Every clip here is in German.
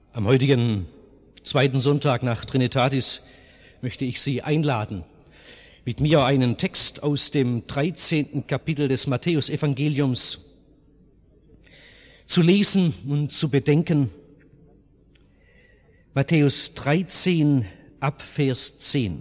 Am heutigen zweiten Sonntag nach Trinitatis möchte ich Sie einladen, mit mir einen Text aus dem 13. Kapitel des Matthäus-Evangeliums zu lesen und zu bedenken. Matthäus 13 ab Vers 10.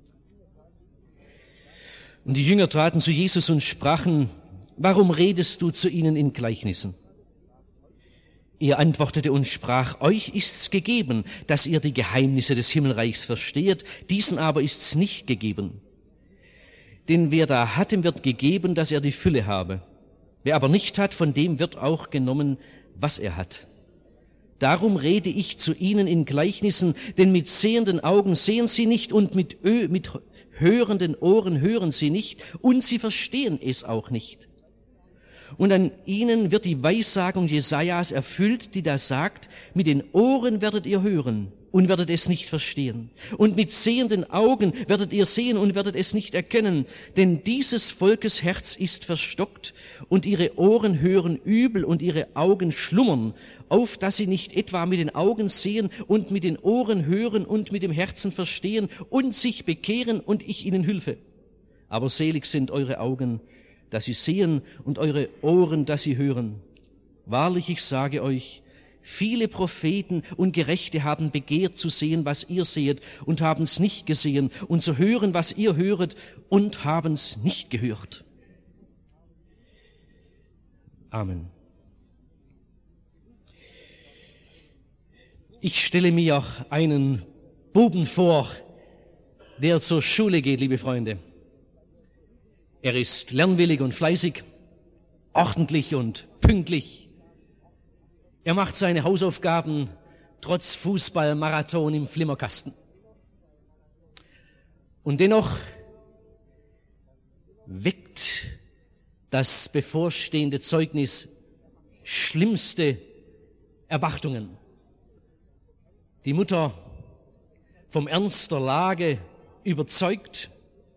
Und die Jünger traten zu Jesus und sprachen: Warum redest du zu ihnen in Gleichnissen? Er antwortete und sprach: Euch ist's gegeben, dass ihr die Geheimnisse des Himmelreichs versteht, diesen aber ist's nicht gegeben. Denn wer da hat, dem wird gegeben, dass er die Fülle habe. Wer aber nicht hat, von dem wird auch genommen, was er hat. Darum rede ich zu ihnen in Gleichnissen, denn mit sehenden Augen sehen sie nicht und mit hörenden Ohren hören sie nicht und sie verstehen es auch nicht. Und an ihnen wird die Weissagung Jesajas erfüllt, die da sagt: Mit den Ohren werdet ihr hören und werdet es nicht verstehen. Und mit sehenden Augen werdet ihr sehen und werdet es nicht erkennen. Denn dieses Volkes Herz ist verstockt und ihre Ohren hören übel und ihre Augen schlummern, auf dass sie nicht etwa mit den Augen sehen und mit den Ohren hören und mit dem Herzen verstehen und sich bekehren und ich ihnen hülfe. Aber selig sind eure Augen, dass sie sehen, und eure Ohren, dass sie hören. Wahrlich, ich sage euch, viele Propheten und Gerechte haben begehrt zu sehen, was ihr seht, und haben es nicht gesehen, und zu hören, was ihr höret, und haben es nicht gehört. Amen. Ich stelle mir einen Buben vor, der zur Schule geht, liebe Freunde. Er ist lernwillig und fleißig, ordentlich und pünktlich. Er macht seine Hausaufgaben trotz Fußballmarathon im Flimmerkasten. Und dennoch weckt das bevorstehende Zeugnis schlimmste Erwartungen. Die Mutter, vom Ernst der Lage überzeugt,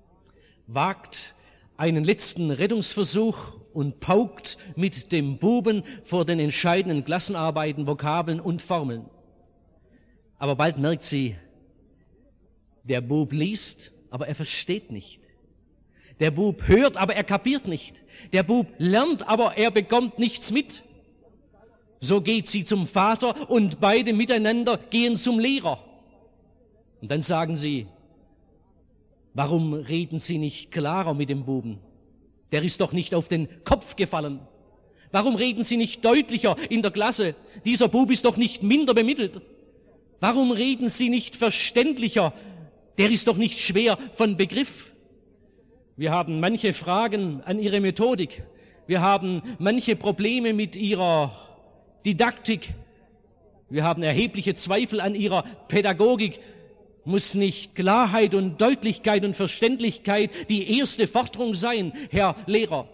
wagt einen letzten Rettungsversuch und paukt mit dem Buben vor den entscheidenden Klassenarbeiten, Vokabeln und Formeln. Aber bald merkt sie, der Bub liest, aber er versteht nicht. Der Bub hört, aber er kapiert nicht. Der Bub lernt, aber er bekommt nichts mit. So geht sie zum Vater und beide miteinander gehen zum Lehrer. Und dann sagen sie: Warum reden Sie nicht klarer mit dem Buben? Der ist doch nicht auf den Kopf gefallen. Warum reden Sie nicht deutlicher in der Klasse? Dieser Bub ist doch nicht minder bemittelt. Warum reden Sie nicht verständlicher? Der ist doch nicht schwer von Begriff. Wir haben manche Fragen an Ihre Methodik. Wir haben manche Probleme mit Ihrer Didaktik. Wir haben erhebliche Zweifel an Ihrer Pädagogik. Muss nicht Klarheit und Deutlichkeit und Verständlichkeit die erste Forderung sein, Herr Lehrer?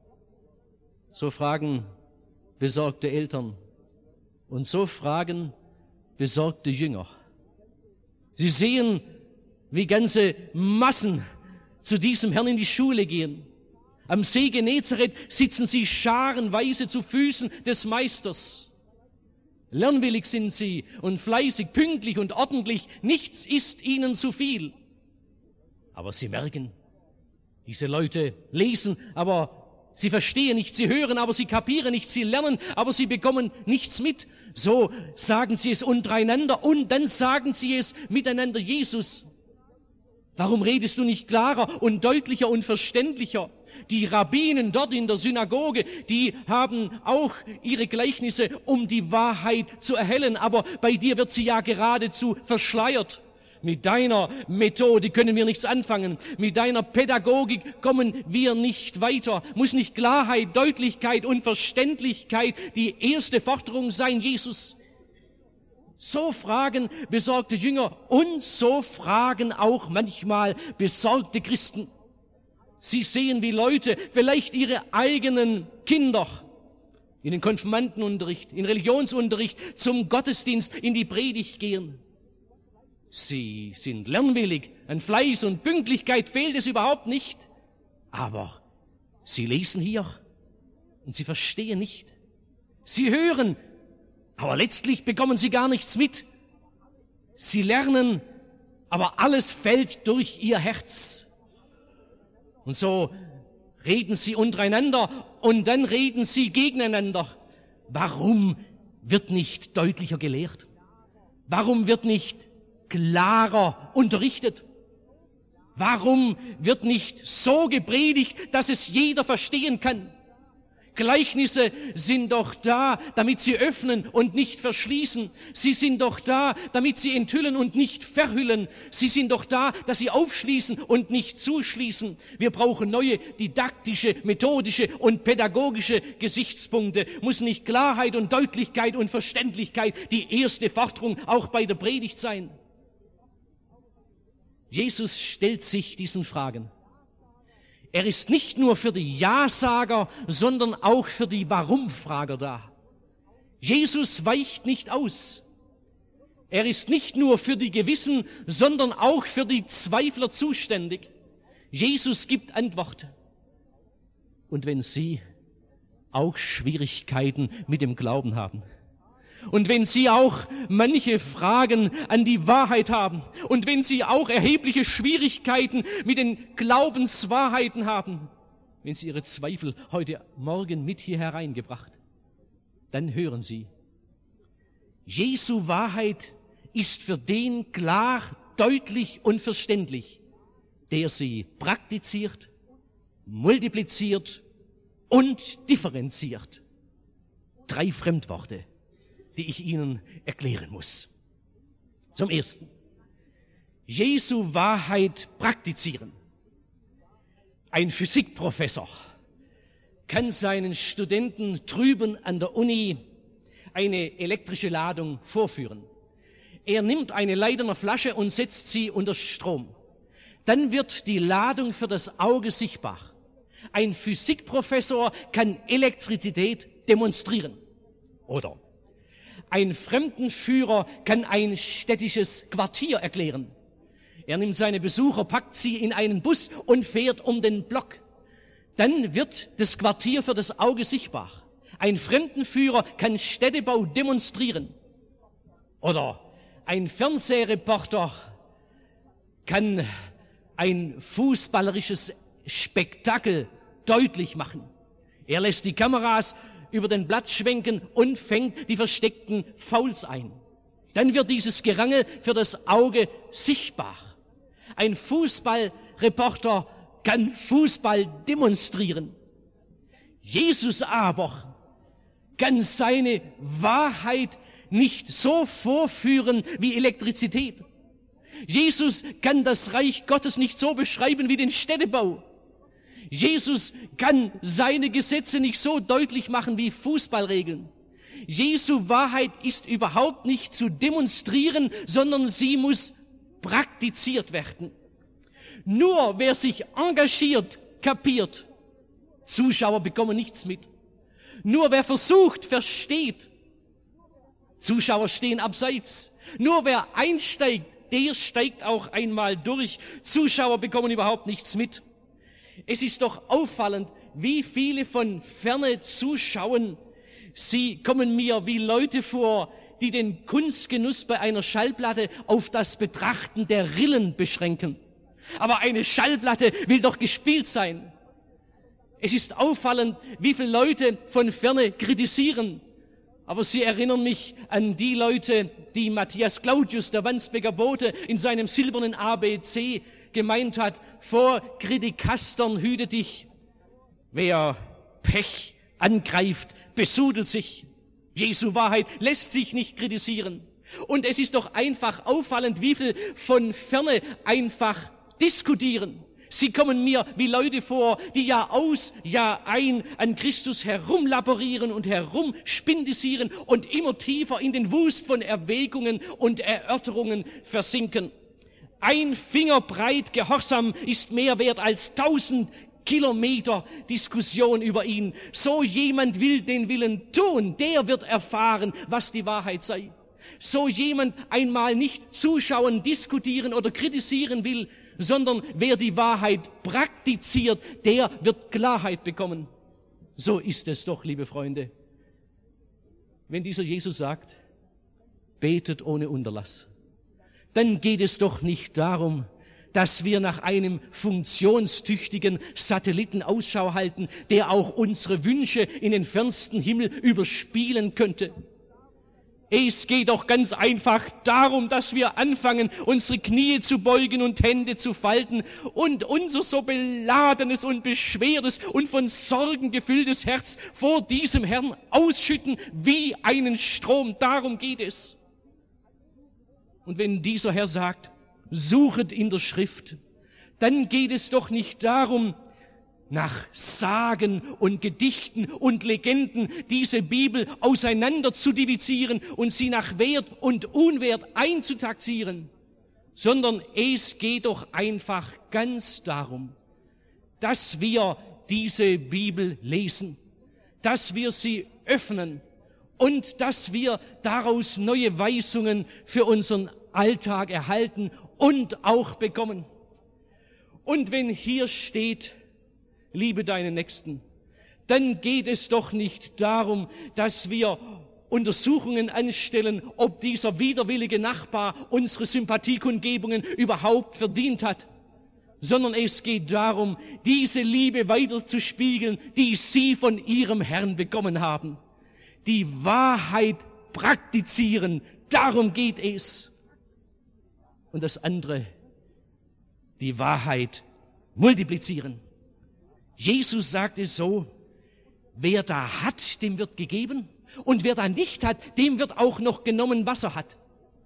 So fragen besorgte Eltern und so fragen besorgte Jünger. Sie sehen, wie ganze Massen zu diesem Herrn in die Schule gehen. Am See Genezareth sitzen sie scharenweise zu Füßen des Meisters. Lernwillig sind sie und fleißig, pünktlich und ordentlich. Nichts ist ihnen zu viel. Aber sie merken, diese Leute lesen, aber sie verstehen nicht. Sie hören, aber sie kapieren nicht. Sie lernen, aber sie bekommen nichts mit. So sagen sie es untereinander und dann sagen sie es miteinander: Jesus, warum redest du nicht klarer und deutlicher und verständlicher? Die Rabbinen dort in der Synagoge, die haben auch ihre Gleichnisse, um die Wahrheit zu erhellen. Aber bei dir wird sie ja geradezu verschleiert. Mit deiner Methode können wir nichts anfangen. Mit deiner Pädagogik kommen wir nicht weiter. Muss nicht Klarheit, Deutlichkeit und Verständlichkeit die erste Forderung sein, Jesus? So fragen besorgte Jünger und so fragen auch manchmal besorgte Christen. Sie sehen, wie Leute vielleicht ihre eigenen Kinder in den Konfirmandenunterricht, in Religionsunterricht, zum Gottesdienst, in die Predigt gehen. Sie sind lernwillig, an Fleiß und Pünktlichkeit fehlt es überhaupt nicht. Aber sie lesen hier und sie verstehen nicht. Sie hören, Aber letztlich bekommen sie gar nichts mit. Sie lernen, aber alles fällt durch ihr Herz. Und so reden sie untereinander und dann reden sie gegeneinander. Warum wird nicht deutlicher gelehrt? Warum wird nicht klarer unterrichtet? Warum wird nicht so gepredigt, dass es jeder verstehen kann? Gleichnisse sind doch da, damit sie öffnen und nicht verschließen. Sie sind doch da, damit sie enthüllen und nicht verhüllen. Sie sind doch da, dass sie aufschließen und nicht zuschließen. Wir brauchen neue didaktische, methodische und pädagogische Gesichtspunkte. Muss nicht Klarheit und Deutlichkeit und Verständlichkeit die erste Forderung auch bei der Predigt sein? Jesus stellt sich diesen Fragen. Er ist nicht nur für die Ja-Sager, sondern auch für die Warum-Frager da. Jesus weicht nicht aus. Er ist nicht nur für die Gewissen, sondern auch für die Zweifler zuständig. Jesus gibt Antworten. Und wenn Sie auch Schwierigkeiten mit dem Glauben haben, und wenn Sie auch manche Fragen an die Wahrheit haben und wenn Sie auch erhebliche Schwierigkeiten mit den Glaubenswahrheiten haben, wenn Sie Ihre Zweifel heute Morgen mit hier hereingebracht, dann hören Sie, Jesu Wahrheit ist für den klar, deutlich und verständlich, der sie praktiziert, multipliziert und differenziert. 3 Fremdworte, die ich Ihnen erklären muss. Zum Ersten, Jesu Wahrheit praktizieren. Ein Physikprofessor kann seinen Studenten drüben an der Uni eine elektrische Ladung vorführen. Er nimmt eine Leiderne Flasche und setzt sie unter Strom. Dann wird die Ladung für das Auge sichtbar. Ein Physikprofessor kann Elektrizität demonstrieren. Oder ein Fremdenführer kann ein städtisches Quartier erklären. Er nimmt seine Besucher, packt sie in einen Bus und fährt um den Block. Dann wird das Quartier für das Auge sichtbar. Ein Fremdenführer kann Städtebau demonstrieren. Oder ein Fernsehreporter kann ein fußballerisches Spektakel deutlich machen. Er lässt die Kameras über den Platz schwenken und fängt die versteckten Fouls ein. Dann wird dieses Gerangel für das Auge sichtbar. Ein Fußballreporter kann Fußball demonstrieren. Jesus aber kann seine Wahrheit nicht so vorführen wie Elektrizität. Jesus kann das Reich Gottes nicht so beschreiben wie den Städtebau. Jesus kann seine Gesetze nicht so deutlich machen wie Fußballregeln. Jesu Wahrheit ist überhaupt nicht zu demonstrieren, sondern sie muss praktiziert werden. Nur wer sich engagiert, kapiert. Zuschauer bekommen nichts mit. Nur wer versucht, versteht. Zuschauer stehen abseits. Nur wer einsteigt, der steigt auch einmal durch. Zuschauer bekommen überhaupt nichts mit. Es ist doch auffallend, wie viele von ferne zuschauen. Sie kommen mir wie Leute vor, die den Kunstgenuss bei einer Schallplatte auf das Betrachten der Rillen beschränken. Aber eine Schallplatte will doch gespielt sein. Es ist auffallend, wie viele Leute von ferne kritisieren. Aber sie erinnern mich an die Leute, die Matthias Claudius, der Wandsbeker Bote, in seinem silbernen ABC gemeint hat: vor Kritikastern hüte dich. Wer Pech angreift, besudelt sich. Jesu Wahrheit lässt sich nicht kritisieren. Und es ist doch einfach auffallend, wie viel von ferne einfach diskutieren. Sie kommen mir wie Leute vor, die Jahr aus, Jahr ein an Christus herumlaborieren und herumspindisieren und immer tiefer in den Wust von Erwägungen und Erörterungen versinken. Ein Fingerbreit Gehorsam ist mehr wert als 1000 Kilometer Diskussion über ihn. So jemand will den Willen tun, der wird erfahren, was die Wahrheit sei. So jemand einmal nicht zuschauen, diskutieren oder kritisieren will, sondern wer die Wahrheit praktiziert, der wird Klarheit bekommen. So ist es doch, liebe Freunde. wenn dieser Jesus sagt, betet ohne Unterlass, dann geht es doch nicht darum, dass wir nach einem funktionstüchtigen Satelliten Ausschau halten, der auch unsere Wünsche in den fernsten Himmel überspielen könnte. Es geht doch ganz einfach darum, dass wir anfangen, unsere Knie zu beugen und Hände zu falten und unser so beladenes und beschwertes und von Sorgen gefülltes Herz vor diesem Herrn ausschütten wie einen Strom. Darum geht es. Und wenn dieser Herr sagt, suchet in der Schrift, dann geht es doch nicht darum, nach Sagen und Gedichten und Legenden diese Bibel auseinander zu divizieren und sie nach Wert und Unwert einzutaxieren, sondern es geht doch einfach ganz darum, dass wir diese Bibel lesen, dass wir sie öffnen und dass wir daraus neue Weisungen für unseren Alltag erhalten und auch bekommen. Und wenn hier steht, liebe deinen Nächsten, dann geht es doch nicht darum, dass wir Untersuchungen anstellen, ob dieser widerwillige Nachbar unsere Sympathiekundgebungen überhaupt verdient hat, sondern es geht darum, diese Liebe weiterzuspiegeln, die sie von ihrem Herrn bekommen haben. Die Wahrheit praktizieren, darum geht es. Und das andere, die Wahrheit multiplizieren. Jesus sagte so, wer da hat, dem wird gegeben, und wer da nicht hat, dem wird auch noch genommen, was er hat.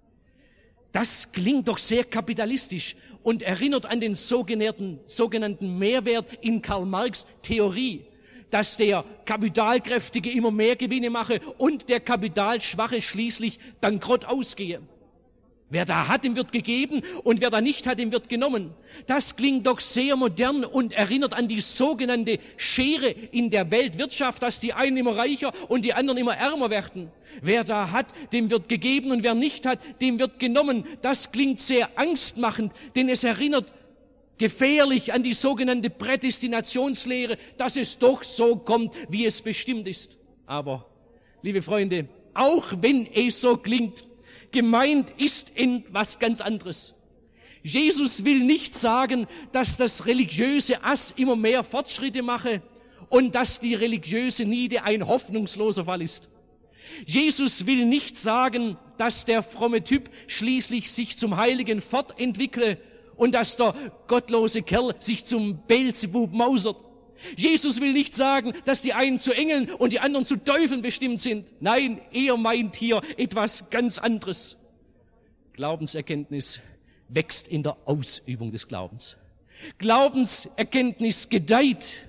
Das klingt doch sehr kapitalistisch und erinnert an den sogenannten Mehrwert in Karl Marx' Theorie, dass der Kapitalkräftige immer mehr Gewinne mache und der Kapitalschwache schließlich bankrott ausgehe. Wer da hat, dem wird gegeben, und wer da nicht hat, dem wird genommen. Das klingt doch sehr modern und erinnert an die sogenannte Schere in der Weltwirtschaft, dass die einen immer reicher und die anderen immer ärmer werden. Wer da hat, dem wird gegeben, und wer nicht hat, dem wird genommen. Das klingt sehr angstmachend, denn es erinnert gefährlich an die sogenannte Prädestinationslehre, dass es doch so kommt, wie es bestimmt ist. Aber, liebe Freunde, auch wenn es so klingt, gemeint ist etwas ganz anderes. Jesus will nicht sagen, dass das religiöse Ass immer mehr Fortschritte mache und dass die religiöse Niede ein hoffnungsloser Fall ist. Jesus will nicht sagen, dass der fromme Typ schließlich sich zum Heiligen fortentwickle und dass der gottlose Kerl sich zum Beelzebub mausert. Jesus will nicht sagen, dass die einen zu Engeln und die anderen zu Teufeln bestimmt sind. Nein, er meint hier etwas ganz anderes. Glaubenserkenntnis wächst in der Ausübung des Glaubens. Glaubenserkenntnis gedeiht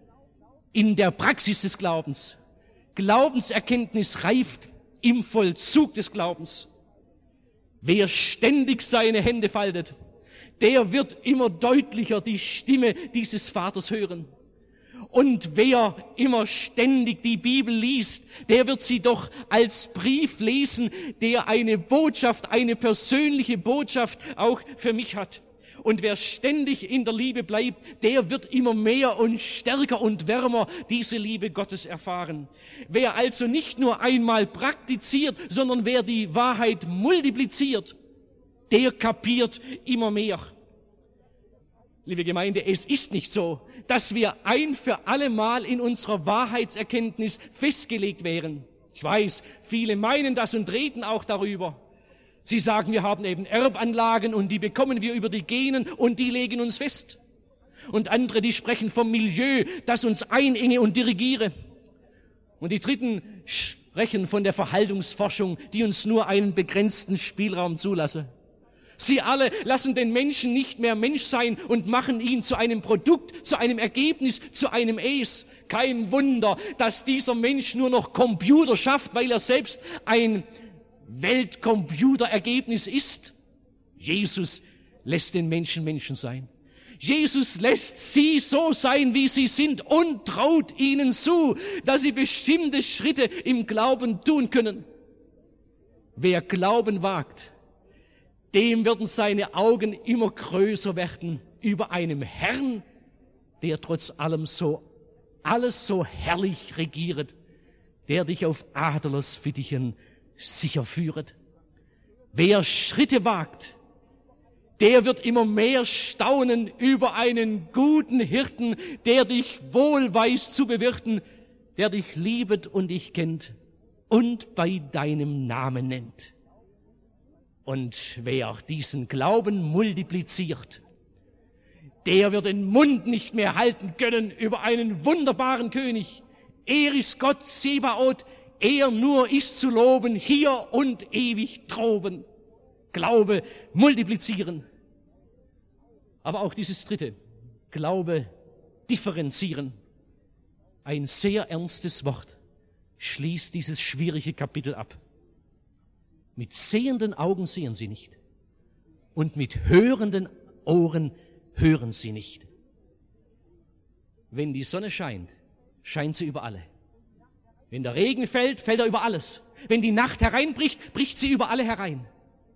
in der Praxis des Glaubens. Glaubenserkenntnis reift im Vollzug des Glaubens. Wer ständig seine Hände faltet, der wird immer deutlicher die Stimme dieses Vaters hören. Und wer immer ständig die Bibel liest, der wird sie doch als Brief lesen, der eine Botschaft, eine persönliche Botschaft auch für mich hat. Und wer ständig in der Liebe bleibt, der wird immer mehr und stärker und wärmer diese Liebe Gottes erfahren. Wer also nicht nur einmal praktiziert, sondern wer die Wahrheit multipliziert, der kapiert immer mehr. Liebe Gemeinde, es ist nicht so, dass wir ein für alle Mal in unserer Wahrheitserkenntnis festgelegt wären. Ich weiß, viele meinen das und reden auch darüber. Sie sagen, wir haben eben Erbanlagen und die bekommen wir über die Genen und die legen uns fest. Und andere, die sprechen vom Milieu, das uns einenge und dirigiere. Und die Dritten sprechen von der Verhaltensforschung, die uns nur einen begrenzten Spielraum zulasse. Sie alle lassen den Menschen nicht mehr Mensch sein und machen ihn zu einem Produkt, zu einem Ergebnis, zu einem Es. Kein Wunder, dass dieser Mensch nur noch Computer schafft, weil er selbst ein Weltcomputerergebnis ist. Jesus lässt den Menschen Menschen sein. Jesus lässt sie so sein, wie sie sind, und traut ihnen zu, dass sie bestimmte Schritte im Glauben tun können. Wer Glauben wagt, dem werden seine Augen immer größer werden über einem Herrn, der trotz allem alles so herrlich regiert, der dich auf Adlers Fittichen sicher führet. Wer Schritte wagt, der wird immer mehr staunen über einen guten Hirten, der dich wohl weiß zu bewirten, der dich liebet und dich kennt und bei deinem Namen nennt. Und wer diesen Glauben multipliziert, der wird den Mund nicht mehr halten können über einen wunderbaren König. Er ist Gott Zebaoth, er nur ist zu loben, hier und ewig droben. Glaube multiplizieren. Aber auch dieses dritte, Glaube differenzieren. Ein sehr ernstes Wort schließt dieses schwierige Kapitel ab. Mit sehenden Augen sehen sie nicht und mit hörenden Ohren hören sie nicht. Wenn die Sonne scheint, scheint sie über alle. Wenn der Regen fällt, fällt er über alles. Wenn die Nacht hereinbricht, bricht sie über alle herein.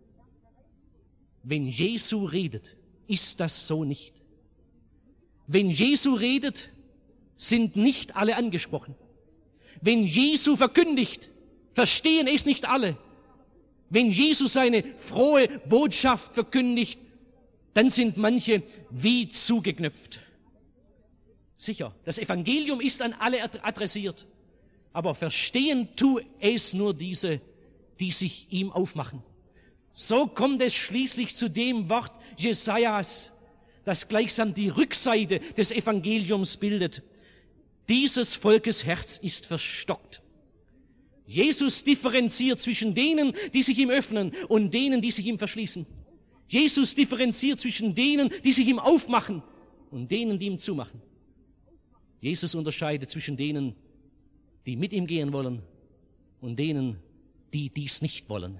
Wenn Jesu redet, ist das so nicht. Wenn Jesu redet, sind nicht alle angesprochen. Wenn Jesu verkündigt, verstehen es nicht alle. Wenn Jesus seine frohe Botschaft verkündigt, dann sind manche wie zugeknöpft. Sicher, das Evangelium ist an alle adressiert, aber verstehen tu es nur diese, die sich ihm aufmachen. So kommt es schließlich zu dem Wort Jesajas, das gleichsam die Rückseite des Evangeliums bildet. Dieses Volkes Herz ist verstockt. Jesus differenziert zwischen denen, die sich ihm öffnen und denen, die sich ihm verschließen. Jesus differenziert zwischen denen, die sich ihm aufmachen und denen, die ihm zumachen. Jesus unterscheidet zwischen denen, die mit ihm gehen wollen und denen, die dies nicht wollen.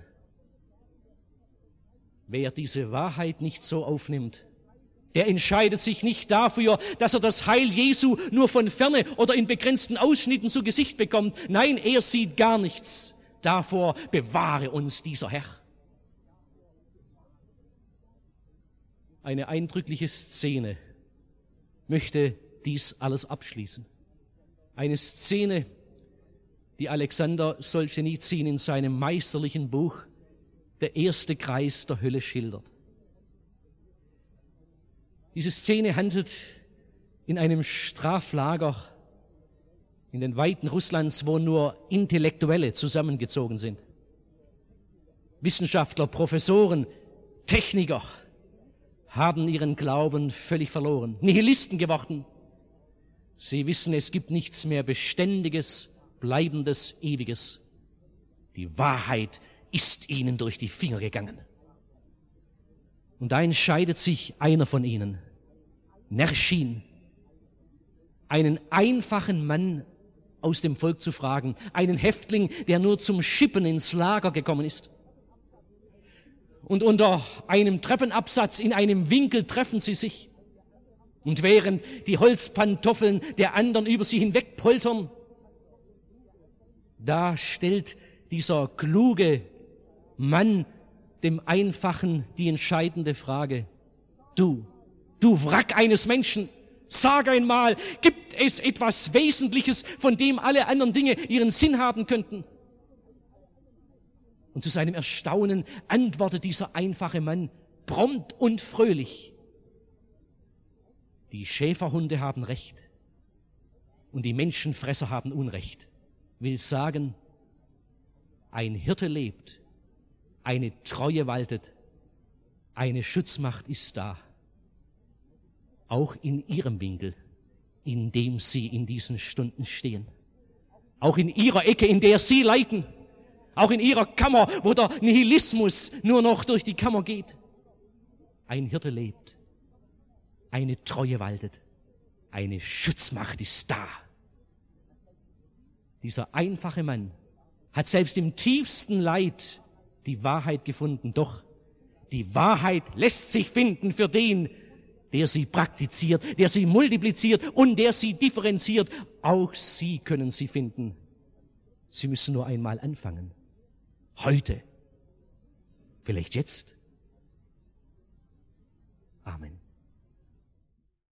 Wer diese Wahrheit nicht so aufnimmt, der entscheidet sich nicht dafür, dass er das Heil Jesu nur von ferne oder in begrenzten Ausschnitten zu Gesicht bekommt. Nein, er sieht gar nichts. Davor bewahre uns dieser Herr. Eine eindrückliche Szene möchte dies alles abschließen. Eine Szene, die Alexander Solschenizyn in seinem meisterlichen Buch Der erste Kreis der Hölle schildert. Diese Szene handelt in einem Straflager in den Weiten Russlands, wo nur Intellektuelle zusammengezogen sind. Wissenschaftler, Professoren, Techniker haben ihren Glauben völlig verloren, Nihilisten geworden. Sie wissen, es gibt nichts mehr Beständiges, Bleibendes, Ewiges. Die Wahrheit ist ihnen durch die Finger gegangen. Und da entscheidet sich einer von ihnen, Nerschin, einen einfachen Mann aus dem Volk zu fragen, einen Häftling, der nur zum Schippen ins Lager gekommen ist. Und unter einem Treppenabsatz in einem Winkel treffen sie sich. Und während die Holzpantoffeln der anderen über sie hinweg poltern, da stellt dieser kluge Mann dem Einfachen die entscheidende Frage. Du Wrack eines Menschen, sag einmal, gibt es etwas Wesentliches, von dem alle anderen Dinge ihren Sinn haben könnten? Und zu seinem Erstaunen antwortet dieser einfache Mann prompt und fröhlich. Die Schäferhunde haben Recht und die Menschenfresser haben Unrecht. Will sagen, ein Hirte lebt, eine Treue waltet, eine Schutzmacht ist da. Auch in ihrem Winkel, in dem sie in diesen Stunden stehen. Auch in ihrer Ecke, in der sie leiden. Auch in ihrer Kammer, wo der Nihilismus nur noch durch die Kammer geht. Ein Hirte lebt, eine Treue waltet, eine Schutzmacht ist da. Dieser einfache Mann hat selbst im tiefsten Leid die Wahrheit gefunden. Doch die Wahrheit lässt sich finden für den, der sie praktiziert, der sie multipliziert und der sie differenziert. Auch sie können sie finden. Sie müssen nur einmal anfangen. Heute. Vielleicht jetzt. Amen.